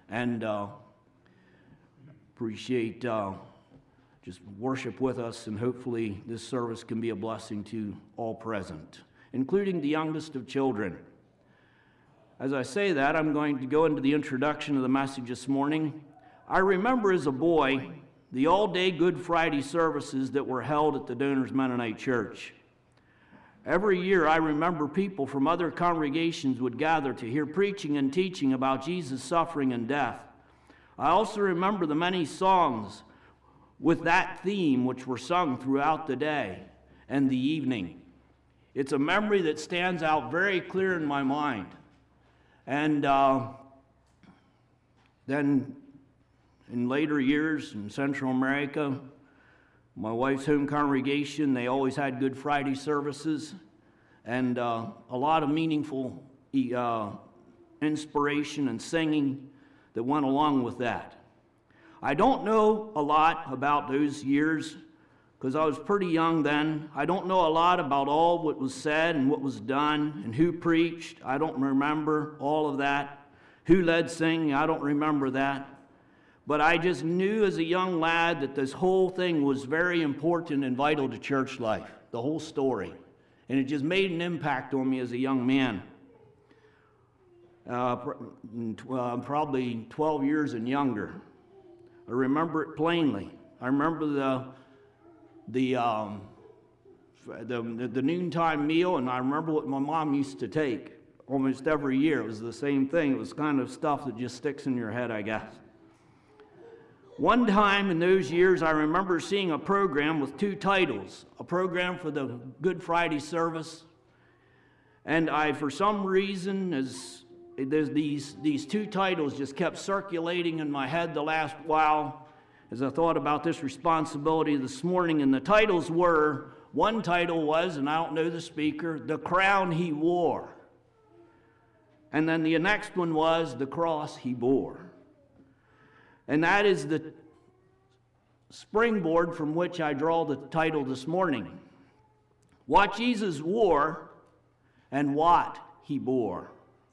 and appreciate just worship with us, and hopefully this service can be a blessing to all present, including the youngest of children. As I say that, I'm going to go into the introduction of the message this morning. I remember as a boy the all-day Good Friday services that were held at the Donors Mennonite Church. Every year I remember people from other congregations would gather to hear preaching and teaching about Jesus' suffering and death. I also remember the many songs with that theme which were sung throughout the day and the evening. It's a memory that stands out very clear in my mind. And then in later years in Central America, my wife's home congregation, they always had Good Friday services and a lot of meaningful inspiration and singing that went along with that. I don't know a lot about those years because I was pretty young then. I don't know a lot about all what was said and what was done and who preached. I don't remember all of that. Who led singing, I don't remember that. But I just knew as a young lad that this whole thing was very important and vital to church life, the whole story. And it just made an impact on me as a young man. Probably 12 years and younger. I remember it plainly. I remember the noontime meal, and I remember what my mom used to take almost every year. It was the same thing. It was kind of stuff that just sticks in your head, I guess. One time in those years, I remember seeing a program with two titles, a program for the Good Friday service, and I, for some reason, these two titles just kept circulating in my head the last while as I thought about this responsibility this morning, and the titles were, one title was, and I don't know the speaker, The Crown He Wore, and then the next one was The Cross He Bore. And that is the springboard from which I draw the title this morning. What Jesus wore and what he bore.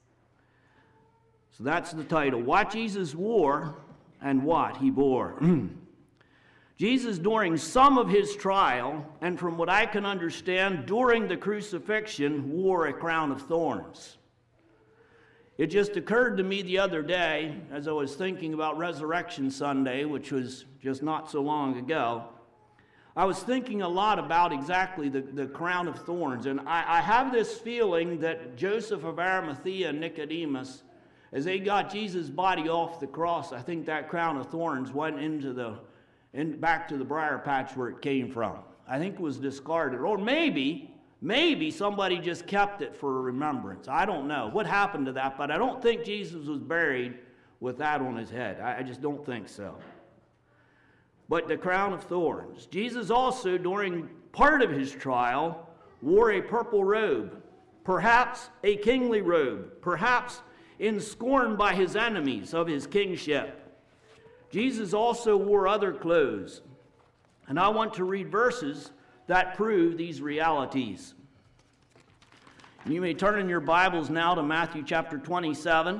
So that's the title. What Jesus wore and what he bore. Jesus, during some of his trial, and from what I can understand, during the crucifixion, wore a crown of thorns. It just occurred to me the other day, as I was thinking about Resurrection Sunday, which was just not so long ago, I was thinking a lot about exactly the crown of thorns. And I have this feeling that Joseph of Arimathea and Nicodemus, as they got Jesus' body off the cross, I think that crown of thorns went back to the briar patch where it came from. I think it was discarded. Or maybe somebody just kept it for remembrance. I don't know what happened to that, but I don't think Jesus was buried with that on his head. I just don't think so. But the crown of thorns. Jesus also, during part of his trial, wore a purple robe, perhaps a kingly robe, perhaps in scorn by his enemies of his kingship. Jesus also wore other clothes. And I want to read verses that prove these realities. You may turn in your Bibles now to Matthew chapter 27.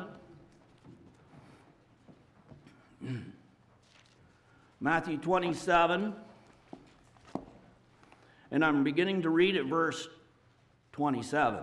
Matthew 27. And I'm beginning to read at verse 27.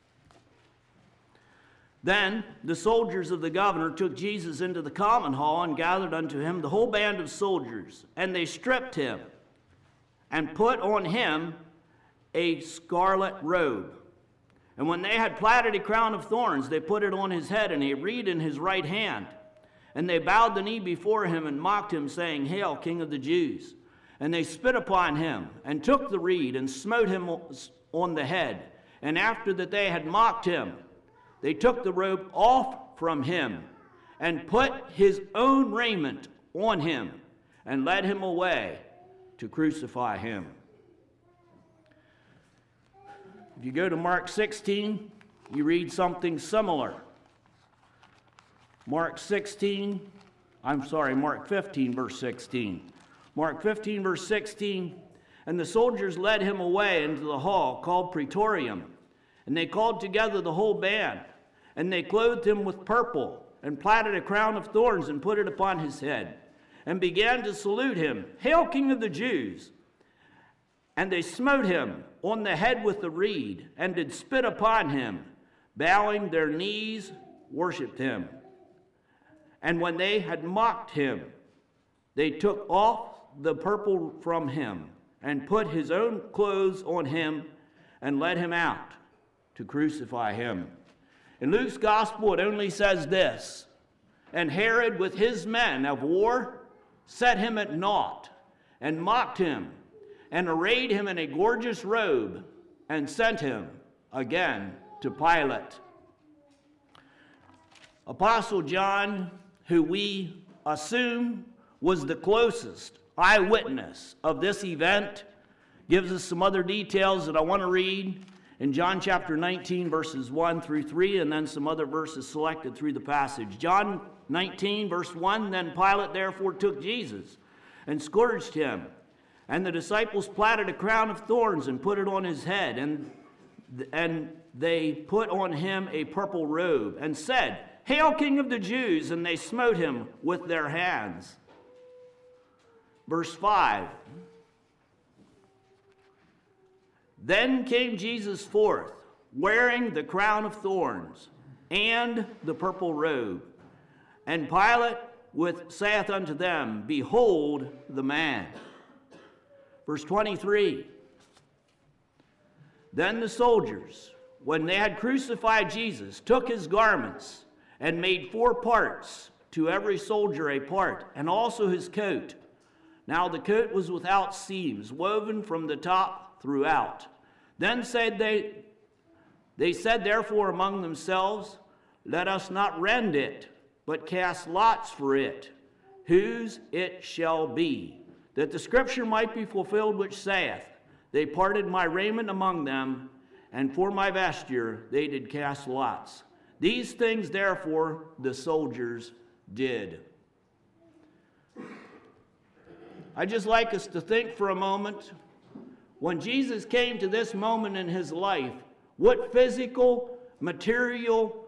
Then the soldiers of the governor took Jesus into the common hall and gathered unto him the whole band of soldiers, and they stripped him and put on him a scarlet robe. And when they had platted a crown of thorns, they put it on his head, and a reed in his right hand. And they bowed the knee before him and mocked him, saying, Hail, King of the Jews! And they spit upon him, and took the reed, and smote him on the head. And after that they had mocked him, they took the robe off from him, and put his own raiment on him, and led him away to crucify him. If you go to Mark 16, you read something similar. Mark 15, verse 16. Mark 15, verse 16, and the soldiers led him away into the hall called Praetorium, and they called together the whole band, and they clothed him with purple, and platted a crown of thorns and put it upon his head, and began to salute him, Hail, King of the Jews! And they smote him on the head with the reed, and did spit upon him, bowing their knees, worshipped him. And when they had mocked him, they took off the purple from him, and put his own clothes on him, and led him out to crucify him. In Luke's gospel, it only says this, And Herod with his men of war set him at naught, and mocked him, and arrayed him in a gorgeous robe, and sent him again to Pilate. Apostle John, who we assume was the closest eyewitness of this event, gives us some other details that I want to read in John chapter 19, verses 1 through 3, and then some other verses selected through the passage. John 19, verse 1, Then Pilate therefore took Jesus and scourged him. And the disciples platted a crown of thorns and put it on his head. And they put on him a purple robe and said, Hail, King of the Jews! And they smote him with their hands. Verse 5. Then came Jesus forth, wearing the crown of thorns and the purple robe. And Pilate saith unto them, Behold the man. Verse 23. Then the soldiers, when they had crucified Jesus, took his garments and made 4 parts, to every soldier a part, and also his coat. Now the coat was without seams, woven from the top throughout. Then said they said therefore among themselves, Let us not rend it, but cast lots for it, whose it shall be, that the scripture might be fulfilled which saith, They parted my raiment among them, and for my vesture they did cast lots. These things therefore the soldiers did. I'd just like us to think for a moment, when Jesus came to this moment in his life, what physical, material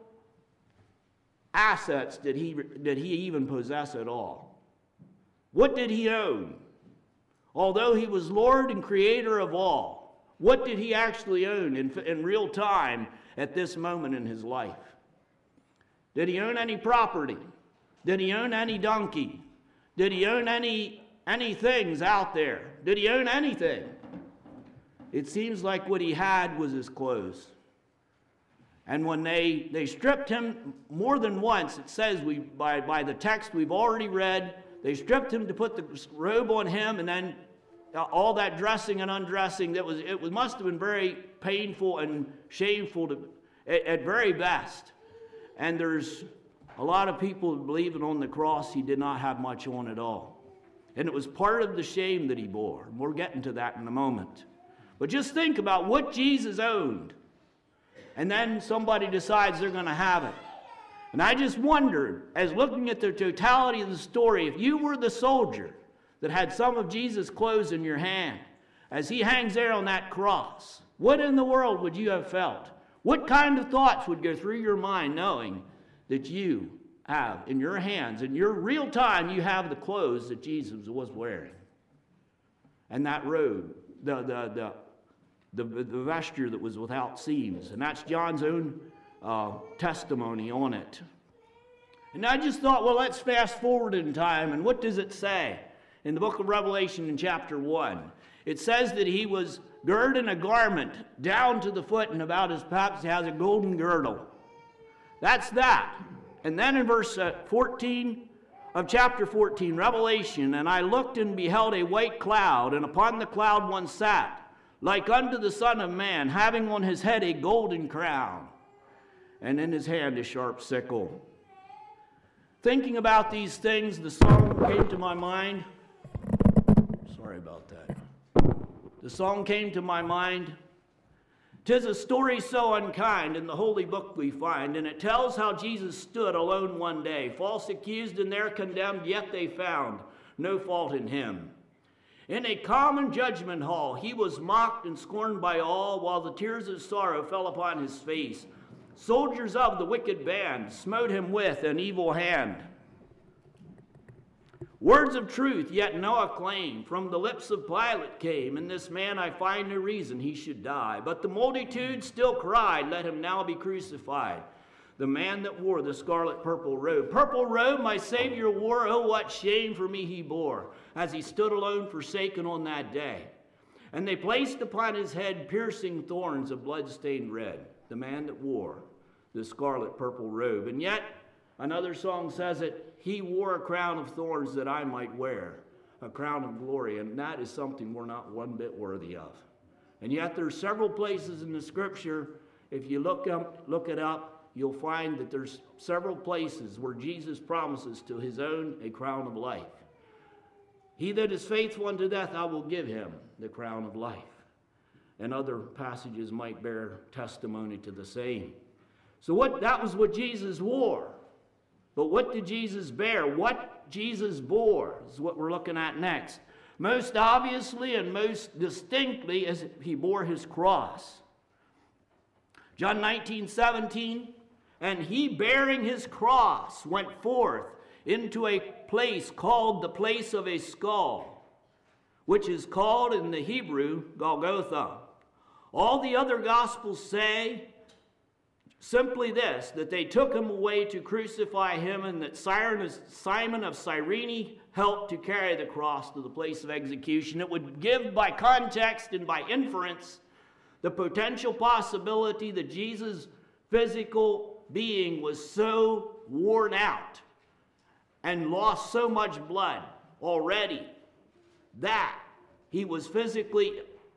assets did he even possess at all? What did he own? Although he was Lord and creator of all, what did he actually own in real time at this moment in his life? Did he own any property? Did he own any donkey? Did he own any things out there? Did he own anything? It seems like what he had was his clothes. And when they stripped him more than once, it says by the text we've already read, they stripped him to put the robe on him, and then all that dressing and undressing, it must have been very painful and shameful at very best. And there's a lot of people who believe that on the cross he did not have much on at all. And it was part of the shame that he bore. And we're getting to that in a moment. But just think about what Jesus owned. And then somebody decides they're going to have it. And I just wondered, as looking at the totality of the story, if you were the soldier that had some of Jesus' clothes in your hand, as he hangs there on that cross, what in the world would you have felt? What kind of thoughts would go through your mind knowing that you have in your hands, in your real time, you have the clothes that Jesus was wearing? And that robe, the vesture that was without seams. And that's John's own testimony on it. And I just thought, well, let's fast forward in time. And what does it say? In the book of Revelation in chapter 1, it says that he was girded in a garment down to the foot, and about his paps he has a golden girdle. That's that. And then in verse 14 of chapter 14, Revelation, And I looked and beheld a white cloud, and upon the cloud one sat, like unto the Son of Man, having on his head a golden crown, and in his hand a sharp sickle. Thinking about these things, the song came to my mind. Sorry about that. The song came to my mind. 'Tis a story so unkind in the holy book we find, and it tells how Jesus stood alone one day, false accused and there condemned, yet they found no fault in him. In a common judgment hall, he was mocked and scorned by all, while the tears of sorrow fell upon his face. Soldiers of the wicked band smote him with an evil hand. Words of truth, yet no acclaim, from the lips of Pilate came. In this man I find no reason he should die. But the multitude still cried, let him now be crucified. The man that wore the scarlet purple robe my Savior wore, oh what shame for me he bore, as he stood alone forsaken on that day. And they placed upon his head piercing thorns of blood-stained red, the man that wore the scarlet purple robe. And yet, another song says it, he wore a crown of thorns that I might wear, a crown of glory. And that is something we're not one bit worthy of. And yet there's several places in the scripture, if you look it up, you'll find that there's several places where Jesus promises to his own a crown of life. He that is faithful unto death, I will give him the crown of life. And other passages might bear testimony to the same. So that was what Jesus wore. But what did Jesus bear? What Jesus bore is what we're looking at next. Most obviously and most distinctly is he bore his cross. John 19:17, and he bearing his cross went forth into a place called the place of a skull, which is called in the Hebrew Golgotha. All the other gospels say simply this, that they took him away to crucify him, and that Simon of Cyrene helped to carry the cross to the place of execution. It would give by context and by inference the potential possibility that Jesus' physical being was so worn out and lost so much blood already that he was physically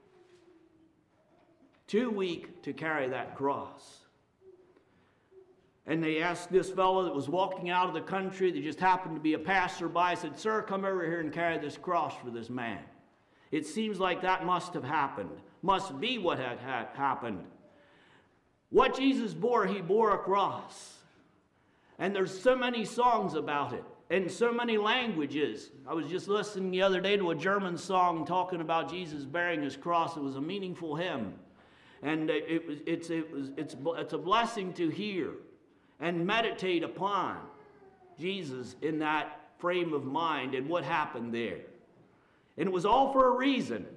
too weak to carry that cross. And they asked this fellow that was walking out of the country, that just happened to be a passerby, said, "Sir, come over here and carry this cross for this man." It seems like that must have happened, must be what had happened. What Jesus bore, he bore a cross. And there's so many songs about it, in so many languages. I was just listening the other day to a German song talking about Jesus bearing his cross. It was a meaningful hymn. And it's a blessing to hear and meditate upon Jesus in that frame of mind and what happened there. And it was all for a reason.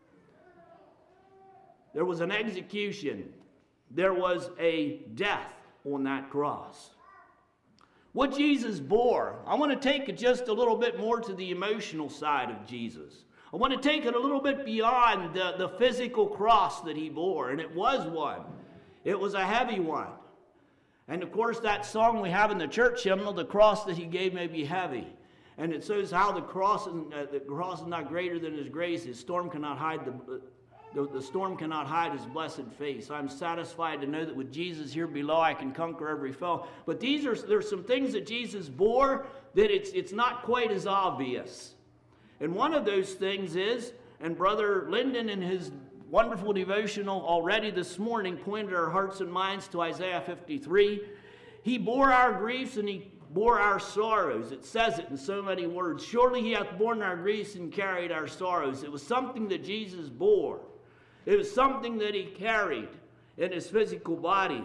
There was an execution. There was a death on that cross. What Jesus bore, I want to take it just a little bit more to the emotional side of Jesus. I want to take it a little bit beyond the physical cross that he bore, and it was one. It was a heavy one. And of course, that song we have in the church hymnal, the cross that he gave may be heavy. And it says how the cross is not greater than his grace. His storm cannot hide the storm cannot hide his blessed face. I'm satisfied to know that with Jesus here below, I can conquer every foe. But there's some things that Jesus bore that it's not quite as obvious. And one of those things is, and Brother Linden in his wonderful devotional already this morning pointed our hearts and minds to Isaiah 53. He bore our griefs and he bore our sorrows. It says it in so many words. Surely he hath borne our griefs and carried our sorrows. It was something that Jesus bore. It was something that he carried in his physical body.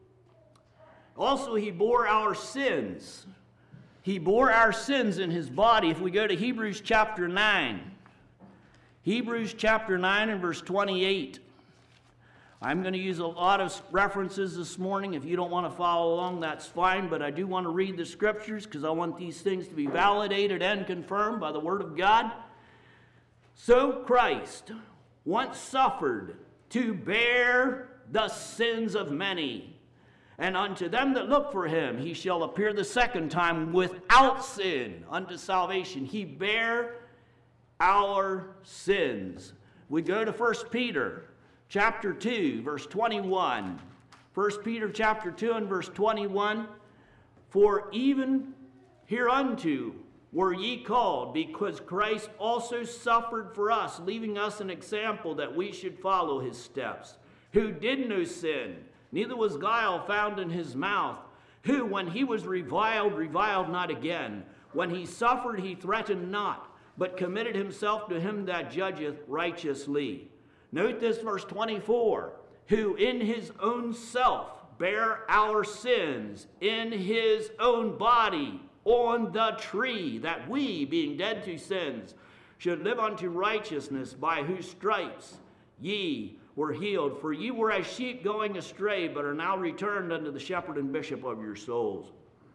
Also, he bore our sins. He bore our sins in his body. If we go to Hebrews chapter 9. Hebrews chapter 9 and verse 28. I'm going to use a lot of references this morning. If you don't want to follow along, that's fine. But I do want to read the scriptures because I want these things to be validated and confirmed by the Word of God. So Christ once suffered to bear the sins of many. And unto them that look for him, he shall appear the second time without sin unto salvation. He bare our sins. We go to 1 Peter chapter 2, verse 21. 1 Peter chapter 2 and verse 21. For even hereunto were ye called, because Christ also suffered for us, leaving us an example that we should follow his steps, who did no sin, neither was guile found in his mouth, who, when he was reviled, reviled not again. When he suffered, he threatened not, but committed himself to him that judgeth righteously. Note this, verse 24, who in his own self bear our sins in his own body on the tree, that we, being dead to sins, should live unto righteousness, by whose stripes ye were healed. For ye were as sheep going astray, but are now returned unto the shepherd and bishop of your souls.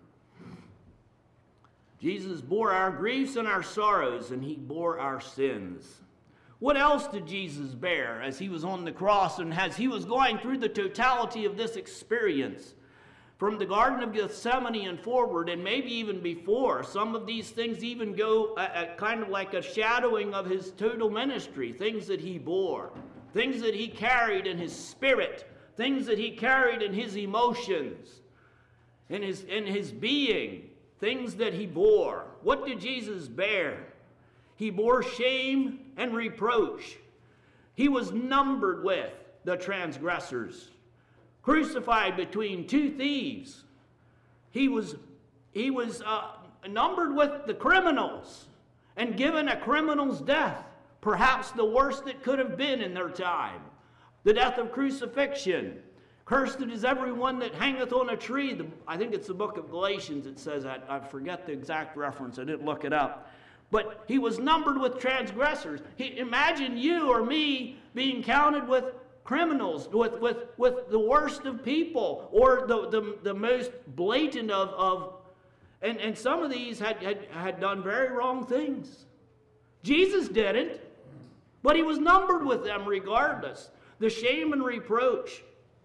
Jesus bore our griefs and our sorrows, and he bore our sins. What else did Jesus bear as he was on the cross and as he was going through the totality of this experience? From the Garden of Gethsemane and forward, and maybe even before, some of these things even go kind of like a shadowing of his total ministry, things that he bore, things that he carried in his spirit, things that he carried in his emotions, in his being, things that he bore. What did Jesus bear? He bore shame and reproach. He was numbered with the transgressors, crucified between two thieves. He was numbered with the criminals and given a criminal's death, perhaps the worst that could have been in their time, the death of crucifixion. Cursed is everyone that hangeth on a tree. I think it's the book of Galatians it says that. I forget the exact reference. I didn't look it up. But he was numbered with transgressors. Imagine you or me being counted with criminals, with the worst of people, or the most blatant and some of these had done very wrong things. Jesus didn't, but he was numbered with them regardless. The shame and reproach.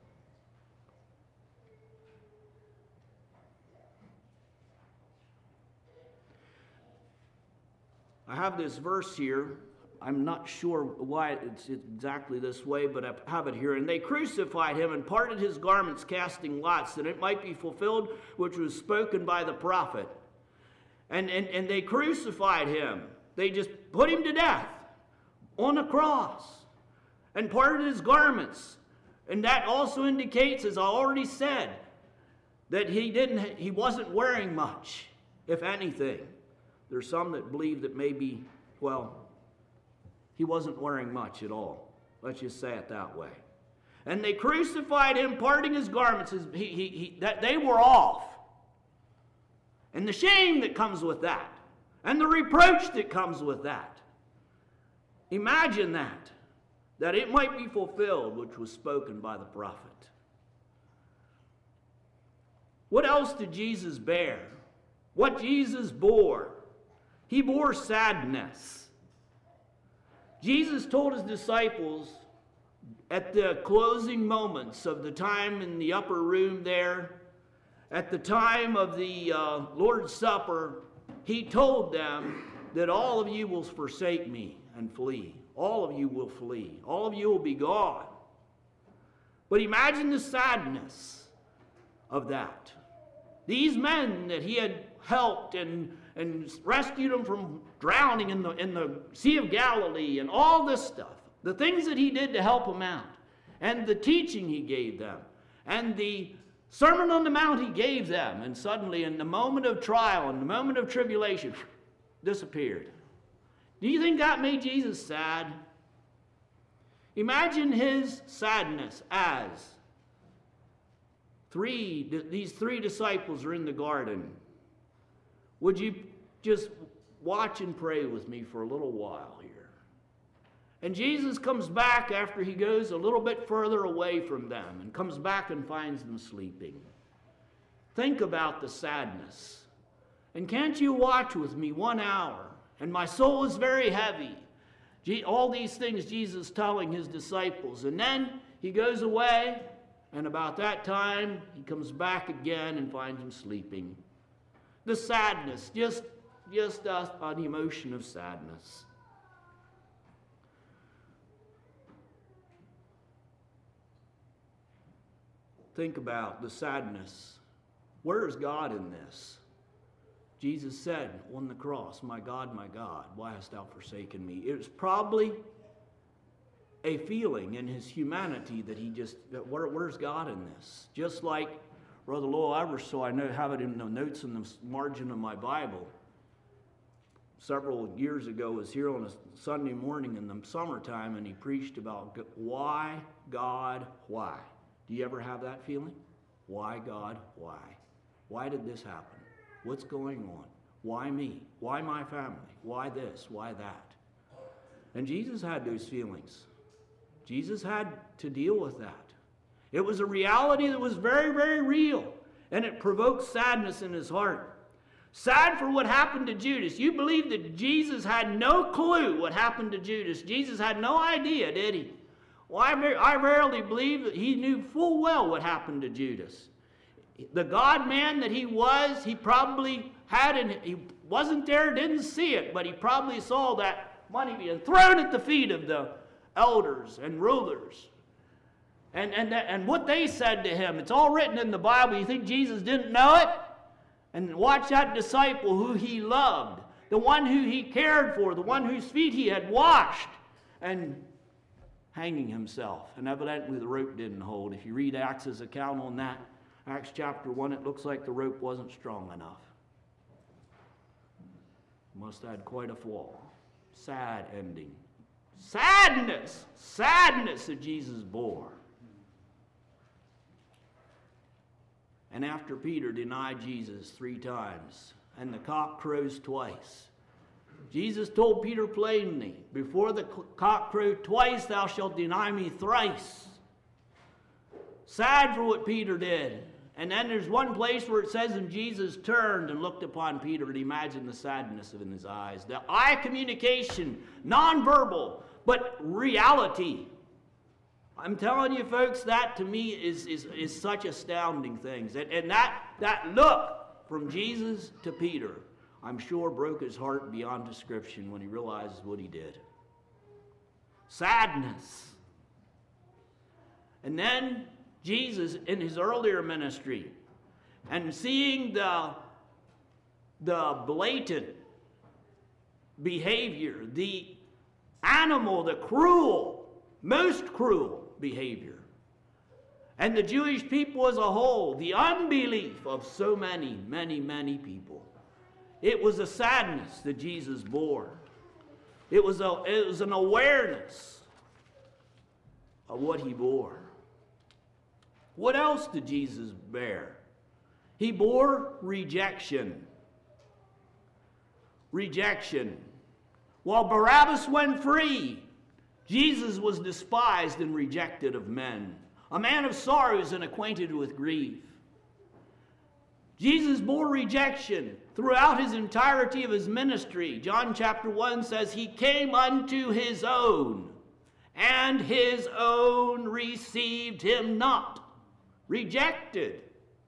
I have this verse here. I'm not sure why it's exactly this way, but I have it here. And they crucified him and parted his garments, casting lots, that it might be fulfilled which was spoken by the prophet. And they crucified him. They just put him to death on a cross and parted his garments. And that also indicates, as I already said, that he wasn't wearing much, if anything. There's some that believe that maybe, well, he wasn't wearing much at all. Let's just say it that way. And they crucified him, parting his garments. That they were off. And the shame that comes with that. And the reproach that comes with that. Imagine that it might be fulfilled, which was spoken by the prophet. What else did Jesus bear? What Jesus bore? He bore sadness. Jesus told his disciples at the closing moments of the time in the upper room there, at the time of the Lord's Supper, he told them that all of you will forsake me and flee. All of you will flee. All of you will be gone. But imagine the sadness of that. These men that he had helped and rescued them from drowning in the Sea of Galilee and all this stuff. The things that he did to help them out. And the teaching he gave them. And the Sermon on the Mount he gave them. And suddenly in the moment of trial, in the moment of tribulation, disappeared. Do you think that made Jesus sad? Imagine his sadness as these three disciples are in the garden. Would you just watch and pray with me for a little while here? And Jesus comes back after he goes a little bit further away from them and comes back and finds them sleeping. Think about the sadness. And can't you watch with me 1 hour? And my soul is very heavy. All these things Jesus telling his disciples. And then he goes away, and about that time he comes back again and finds them sleeping. The sadness, just an emotion of sadness. Think about the sadness. Where is God in this? Jesus said on the cross, my God, why hast thou forsaken me? It was probably a feeling in his humanity that where's God in this? Just like Brother Lowell Eversole, I have it in the notes in the margin of my Bible. Several years ago, was here on a Sunday morning in the summertime, and he preached about why, God, why. Do you ever have that feeling? Why, God? Why? Why did this happen? What's going on? Why me? Why my family? Why this? Why that? And Jesus had those feelings. Jesus had to deal with that. It was a reality that was very, very real, and it provoked sadness in his heart. Sad for what happened to Judas. You believe that Jesus had no clue what happened to Judas. Jesus had no idea, did he? Well, I rarely believe that he knew full well what happened to Judas. The God-man that he was, he probably had, and he wasn't there, didn't see it, but he probably saw that money being thrown at the feet of the elders and rulers. And what they said to him, it's all written in the Bible. You think Jesus didn't know it? And watch that disciple who he loved, the one who he cared for, the one whose feet he had washed, and hanging himself. And evidently the rope didn't hold. If you read Acts' account on that, Acts chapter 1, it looks like the rope wasn't strong enough. Must have had quite a fall. Sad ending. Sadness that Jesus bore. And after Peter denied Jesus 3 times, and the cock crows twice, Jesus told Peter plainly, before the cock crow twice, thou shalt deny me thrice. Sad for what Peter did. And then there's one place where it says, and Jesus turned and looked upon Peter, and imagine the sadness in his eyes. The eye communication, nonverbal, but reality. I'm telling you, folks, that to me is such astounding things. And that look from Jesus to Peter, I'm sure broke his heart beyond description when he realizes what he did. Sadness. And then Jesus, in his earlier ministry, and seeing the blatant behavior, the animal, the cruel, most cruel behavior, and the Jewish people as a whole, the unbelief of so many, many, many people. It was a sadness that Jesus bore. It was an awareness of what he bore. What else did Jesus bear? He bore rejection. Rejection. While Barabbas went free, Jesus was despised and rejected of men, a man of sorrows and acquainted with grief. Jesus bore rejection throughout his entirety of his ministry. John chapter 1 says, he came unto his own, and his own received him not. Rejected.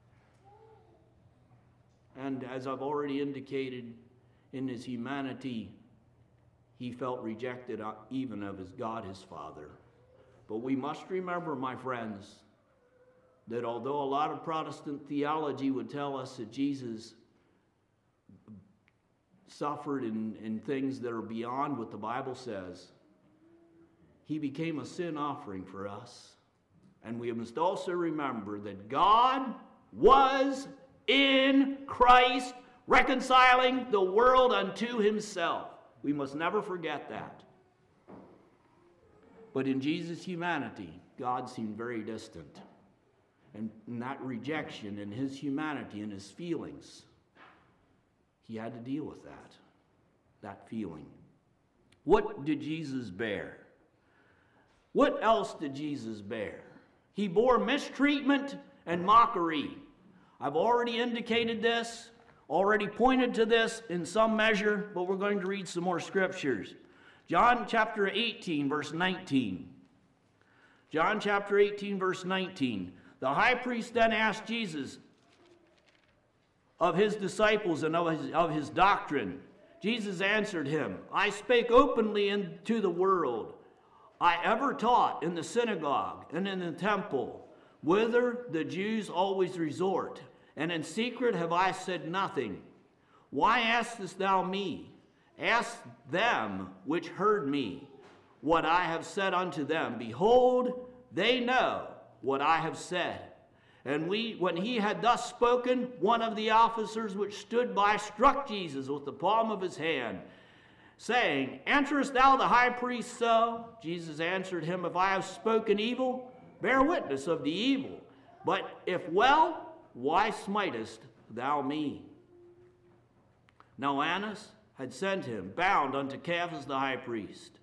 And as I've already indicated, in his humanity, he felt rejected even of his God, his Father. But we must remember, my friends, that although a lot of Protestant theology would tell us that Jesus suffered in things that are beyond what the Bible says, he became a sin offering for us. And we must also remember that God was in Christ reconciling the world unto himself. We must never forget that. But in Jesus' humanity, God seemed very distant. And in that rejection, in his humanity, in his feelings, he had to deal with that feeling. What did Jesus bear? What else did Jesus bear? He bore mistreatment and mockery. I've already indicated this, already pointed to this in some measure, but we're going to read some more scriptures. John chapter 18, verse 19. John chapter 18, verse 19. The high priest then asked Jesus of his disciples and of his doctrine. Jesus answered him, I spake openly into the world. I ever taught in the synagogue and in the temple, whither the Jews always resort, and in secret have I said nothing. Why askest thou me? Ask them which heard me what I have said unto them. Behold, they know what I have said. And when he had thus spoken, one of the officers which stood by struck Jesus with the palm of his hand, saying, Answerest thou the high priest so? Jesus answered him, If I have spoken evil, bear witness of the evil. But if well, why smitest thou me? Now Annas had sent him, bound unto Caiaphas the high priest.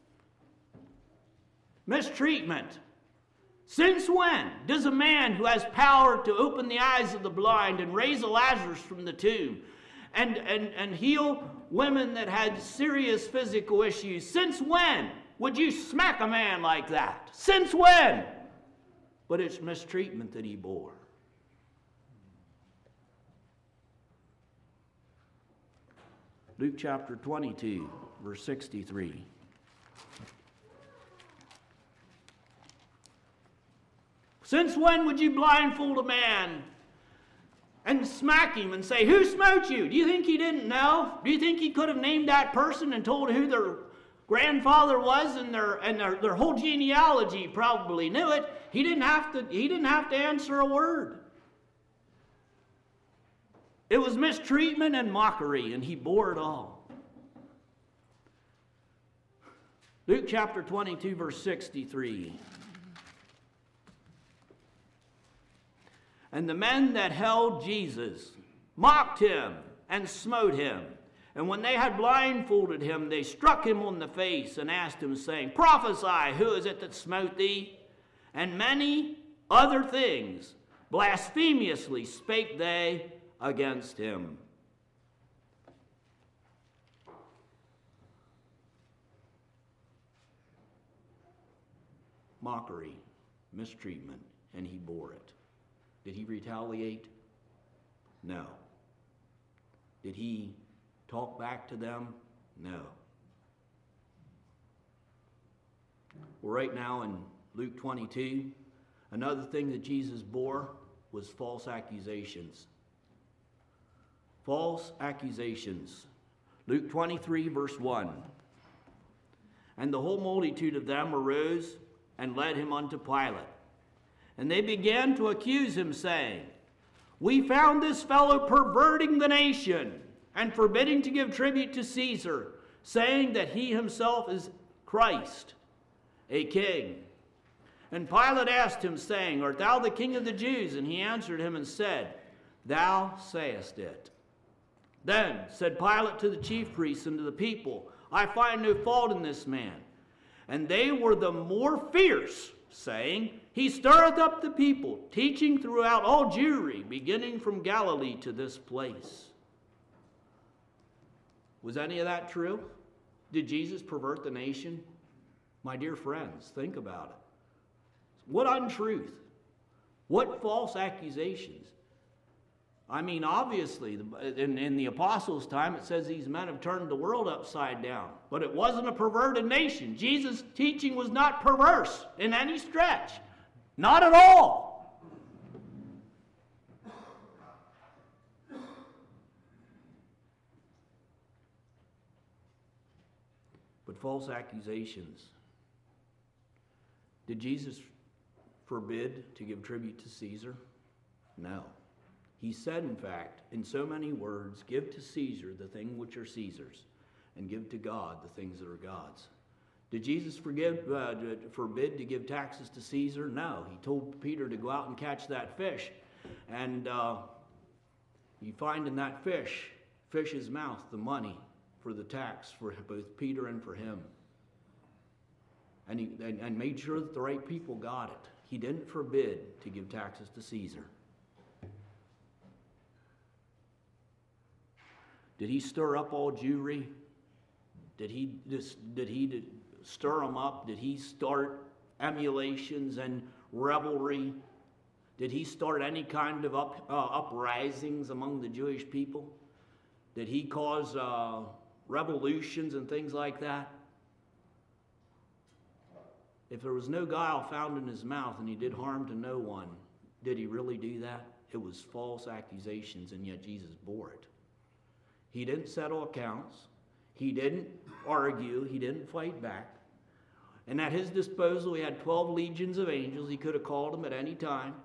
Mistreatment. Since when does a man who has power to open the eyes of the blind and raise a Lazarus from the tomb and heal women that had serious physical issues, since when would you smack a man like that? Since when? But it's mistreatment that he bore. Luke chapter 22, verse 63. Since when would you blindfold a man and smack him and say, who smote you? Do you think he didn't know? Do you think he could have named that person and told who their grandfather was and their whole genealogy? Probably knew it. He didn't have to answer a word. It was mistreatment and mockery, and he bore it all. Luke chapter 22, verse 63. And the men that held Jesus mocked him and smote him. And when they had blindfolded him, they struck him on the face and asked him, saying, Prophesy, who is it that smote thee? And many other things blasphemously spake they against him. Mockery, mistreatment, and he bore it. Did he retaliate? No. Did he talk back to them? No. Well, right now in Luke 22, another thing that Jesus bore was false accusations. False accusations. Luke 23, verse 1. And the whole multitude of them arose and led him unto Pilate. And they began to accuse him, saying, We found this fellow perverting the nation and forbidding to give tribute to Caesar, saying that he himself is Christ, a king. And Pilate asked him, saying, Art thou the king of the Jews? And he answered him and said, Thou sayest it. Then said Pilate to the chief priests and to the people, I find no fault in this man. And they were the more fierce, saying, He stirreth up the people, teaching throughout all Jewry, beginning from Galilee to this place. Was any of that true? Did Jesus pervert the nation? My dear friends, think about it. What untruth? What false accusations? I mean, obviously, in the apostles' time, it says these men have turned the world upside down. But it wasn't a perverted nation. Jesus' teaching was not perverse in any stretch. Not at all. But false accusations. Did Jesus forbid to give tribute to Caesar? No. He said, in fact, in so many words, give to Caesar the things which are Caesar's, and give to God the things that are God's. Did Jesus forbid to give taxes to Caesar? No. He told Peter to go out and catch that fish. And you find in that fish's mouth, the money for the tax for both Peter and for him. And he made sure that the right people got it. He didn't forbid to give taxes to Caesar. Did he stir up all Jewry? Did he stir them up? Did he start emulations and revelry? Did he start any kind of uprisings among the Jewish people? Did he cause revolutions and things like that? If there was no guile found in his mouth and he did harm to no one, did he really do that? It was false accusations, and yet Jesus bore it. He didn't settle accounts. He didn't argue. He didn't fight back. And at his disposal, he had 12 legions of angels. He could have called them at any time.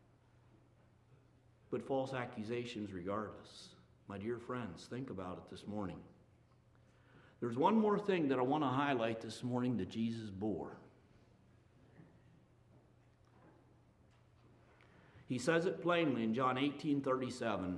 But false accusations regardless. My dear friends, think about it this morning. There's one more thing that I want to highlight this morning that Jesus bore. He says it plainly in John 18:37.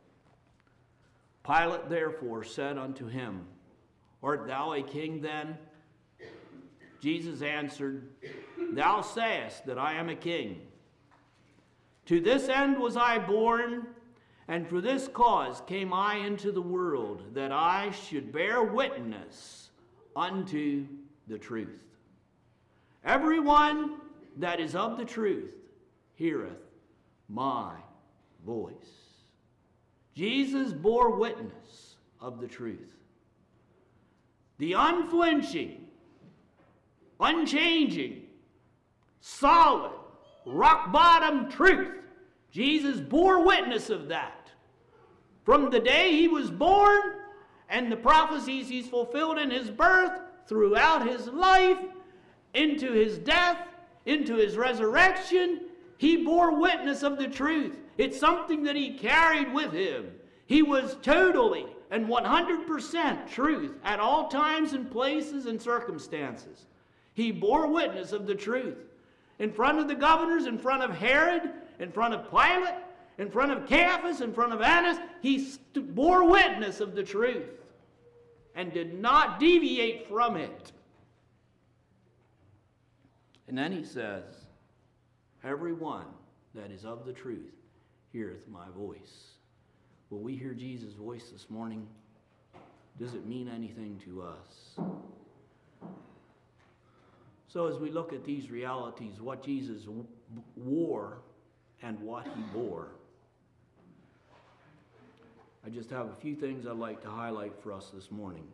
Pilate therefore said unto him, Art thou a king then? Jesus answered, Thou sayest that I am a king. To this end was I born, and for this cause came I into the world, that I should bear witness unto the truth. Everyone that is of the truth heareth my voice. Jesus bore witness of the truth. The unflinching, unchanging, solid, rock-bottom truth. Jesus bore witness of that. From the day he was born and the prophecies he's fulfilled in his birth, throughout his life, into his death, into his resurrection, he bore witness of the truth. It's something that he carried with him. He was totally and 100% truth at all times and places and circumstances. He bore witness of the truth. In front of the governors, in front of Herod, in front of Pilate, in front of Caiaphas, in front of Annas, he bore witness of the truth and did not deviate from it. And then he says, Every one that is of the truth heareth my voice. Will we hear Jesus' voice this morning? Does it mean anything to us? So as we look at these realities, what Jesus wore and what he bore, I just have a few things I'd like to highlight for us this morning.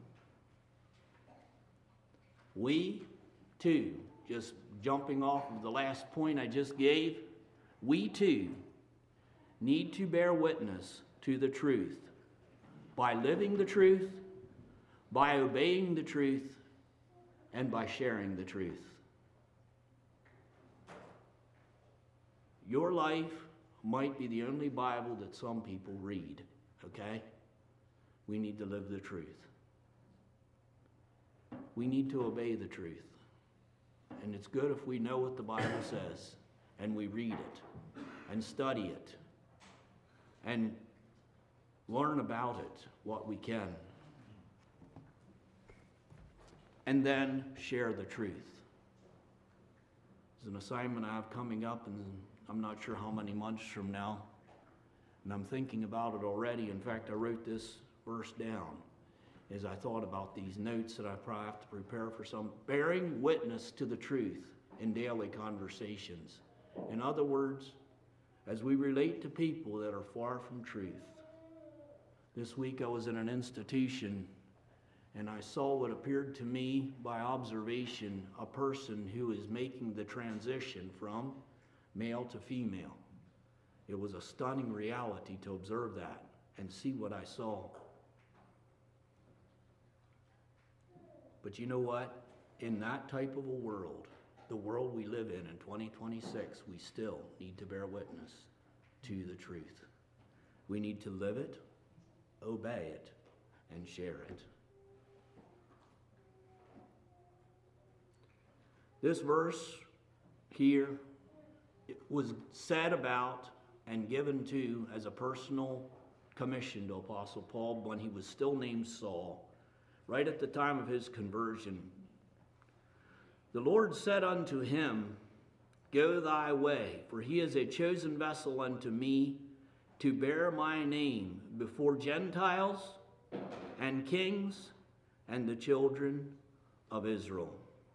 We, too, just jumping off of the last point I just gave, we, too, need to bear witness to the truth by living the truth, by obeying the truth, and by sharing the truth. Your life might be the only Bible that some people read, okay? We need to live the truth. We need to obey the truth. And it's good if we know what the Bible says, and we read it, and study it, and learn about it, what we can. And then share the truth. There's an assignment I have coming up, and I'm not sure how many months from now, and I'm thinking about it already. In fact, I wrote this verse down as I thought about these notes that I probably have to prepare for some. Bearing witness to the truth in daily conversations. In other words, as we relate to people that are far from truth. This week I was in an institution and I saw what appeared to me by observation a person who is making the transition from male to female. It was a stunning reality to observe that and see what I saw. But you know what? In that type of a world, the world we live in 2026, we still need to bear witness to the truth. We need to live it, obey it, and share it. This verse here was said about and given to as a personal commission to Apostle Paul when he was still named Saul, right at the time of his conversion. The Lord said unto him, Go thy way, for he is a chosen vessel unto me to bear my name before Gentiles and kings and the children of Israel.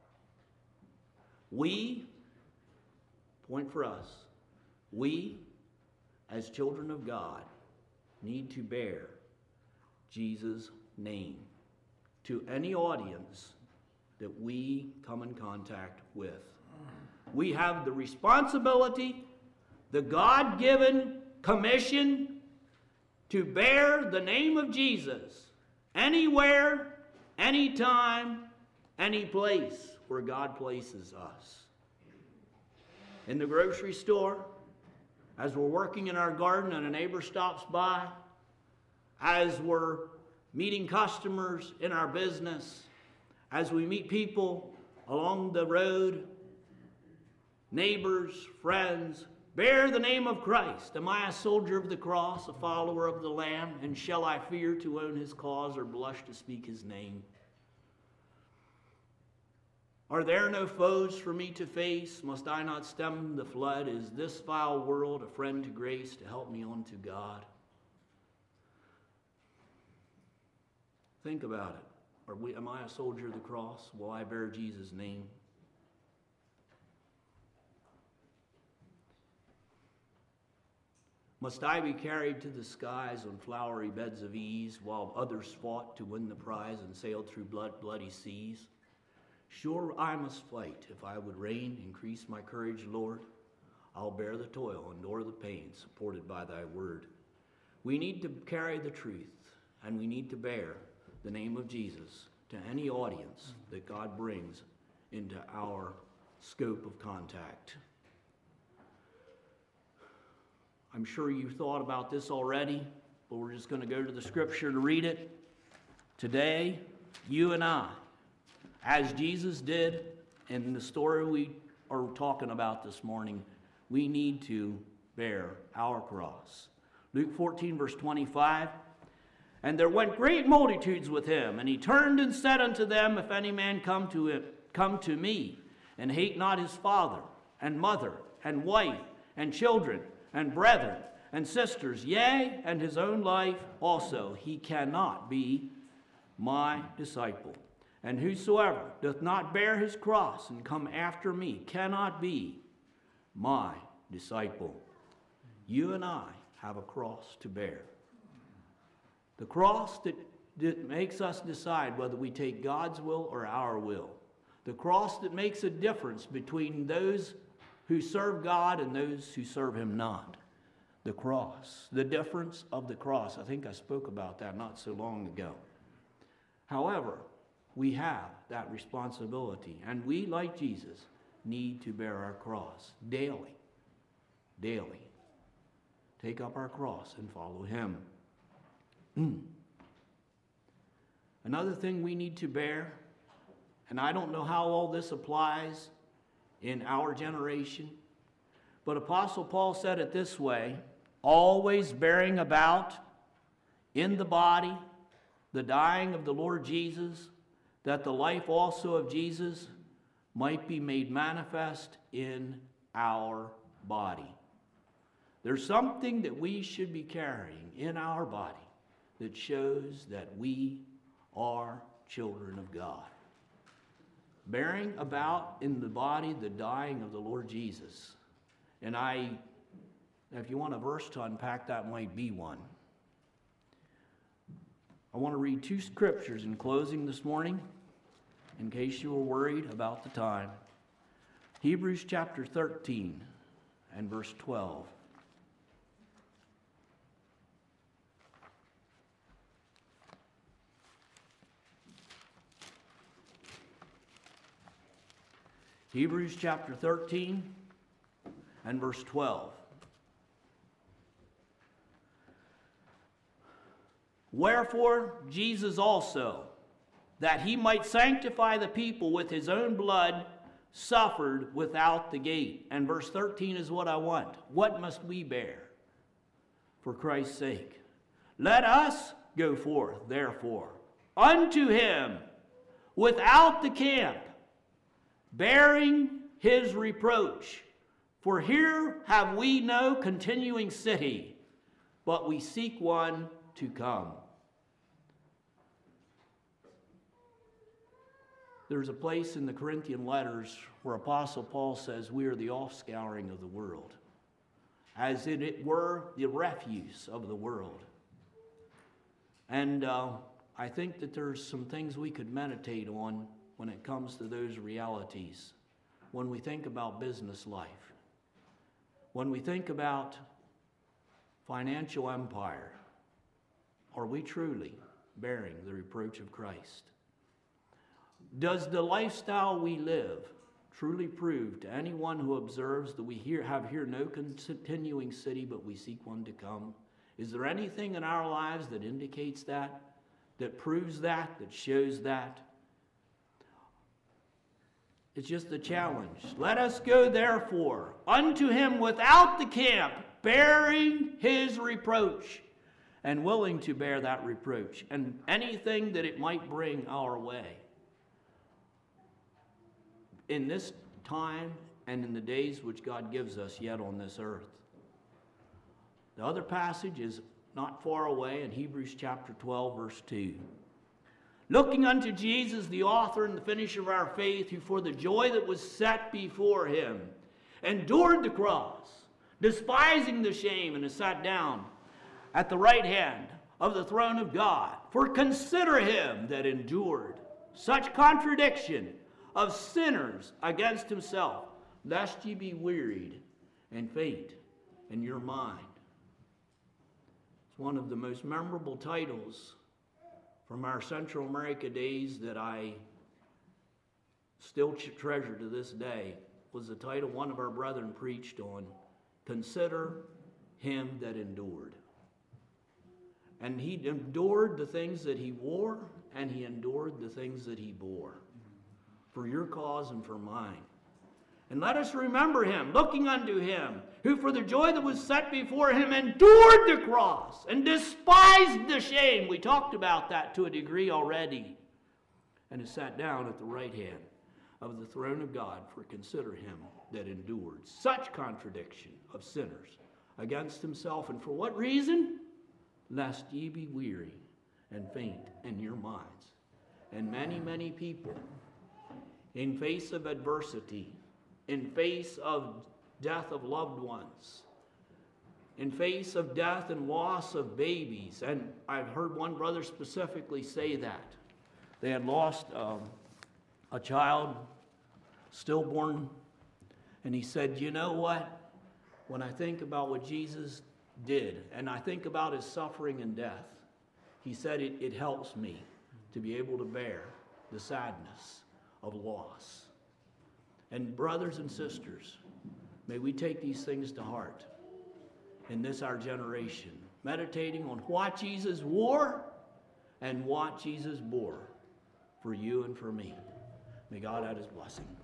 We, point for us, we as children of God need to bear Jesus' name to any audience that we come in contact with. We have the responsibility, the God-given commission to bear the name of Jesus anywhere, anytime, any place where God places us. In the grocery store, as we're working in our garden and a neighbor stops by, as we're meeting customers in our business, as we meet people along the road, neighbors, friends, Bear the name of Christ. Am I a soldier of the cross, a follower of the Lamb? And shall I fear to own his cause or blush to speak his name? Are there no foes for me to face? Must I not stem the flood? Is this vile world a friend to grace to help me on to God? Think about it. Am I a soldier of the cross? Will I bear Jesus' name? Must I be carried to the skies on flowery beds of ease, while others fought to win the prize and sailed through bloody seas? Sure I must fight. If I would reign, increase my courage, Lord. I'll bear the toil, endure the pain, supported by thy word. We need to carry the truth, and we need to bear the name of Jesus to any audience that God brings into our scope of contact. I'm sure you've thought about this already, but we're just going to go to the scripture to read it. Today, you and I, as Jesus did in the story we are talking about this morning, we need to bear our cross. Luke 14, verse 25. And there went great multitudes with him, and he turned and said unto them, If any man come to me, and hate not his father, and mother, and wife, and children, and brethren, and sisters, yea, and his own life also, he cannot be my disciple. And whosoever doth not bear his cross and come after me cannot be my disciple. You and I have a cross to bear. The cross that makes us decide whether we take God's will or our will. The cross that makes a difference between those who serve God and those who serve him not. The cross, the difference of the cross. I think I spoke about that not so long ago. However, we have that responsibility, and we, like Jesus, need to bear our cross daily. Daily. Take up our cross and follow him. Another thing we need to bear, and I don't know how all this applies in our generation, but Apostle Paul said it this way, always bearing about in the body the dying of the Lord Jesus, that the life also of Jesus might be made manifest in our body. There's something that we should be carrying in our body that shows that we are children of God. Bearing about in the body the dying of the Lord Jesus. And if you want a verse to unpack, that might be one. I want to read two scriptures in closing this morning, in case you were worried about the time. Hebrews chapter 13 and verse 12. Hebrews chapter 13 and verse 12. Wherefore Jesus also, that he might sanctify the people with his own blood, suffered without the gate. And verse 13 is what I want. What must we bear for Christ's sake? Let us go forth, therefore, unto him without the camp, bearing his reproach. For here have we no continuing city, but we seek one to come. There's a place in the Corinthian letters where Apostle Paul says we are the offscouring of the world, as it were the refuse of the world. And I think that there's some things we could meditate on when it comes to those realities. When we think about business life, when we think about financial empire, are we truly bearing the reproach of Christ? Does the lifestyle we live truly prove to anyone who observes that we have here no continuing city, but we seek one to come? Is there anything in our lives that indicates that, that proves that shows that? It's just a challenge. Let us go therefore unto him without the camp, bearing his reproach, and willing to bear that reproach, and anything that it might bring our way. In this time and in the days which God gives us yet on this earth. The other passage is not far away in Hebrews chapter 12, verse 2. Looking unto Jesus, the author and the finisher of our faith, who for the joy that was set before him endured the cross, despising the shame, and is sat down at the right hand of the throne of God. For consider him that endured such contradiction of sinners against himself, lest ye be wearied and faint in your mind. It's one of the most memorable titles from our Central America days that I still treasure to this day. Was the title one of our brethren preached on, Consider him that endured. And he endured the things that he wore, and he endured the things that he bore, for your cause and for mine. And let us remember him, looking unto him, who for the joy that was set before him endured the cross and despised the shame. We talked about that to a degree already. And is sat down at the right hand of the throne of God. For consider him that endured such contradiction of sinners against himself. And for what reason? Lest ye be weary and faint in your minds. And many, many people, in face of adversity, in face of death of loved ones, in face of death and loss of babies, and I've heard one brother specifically say that. They had lost a child, stillborn, and he said, you know what? When I think about what Jesus did, and I think about his suffering and death, he said it helps me to be able to bear the sadness of loss. And brothers and sisters, may we take these things to heart in this our generation, meditating on what Jesus wore and what Jesus bore for you and for me. May God add his blessing.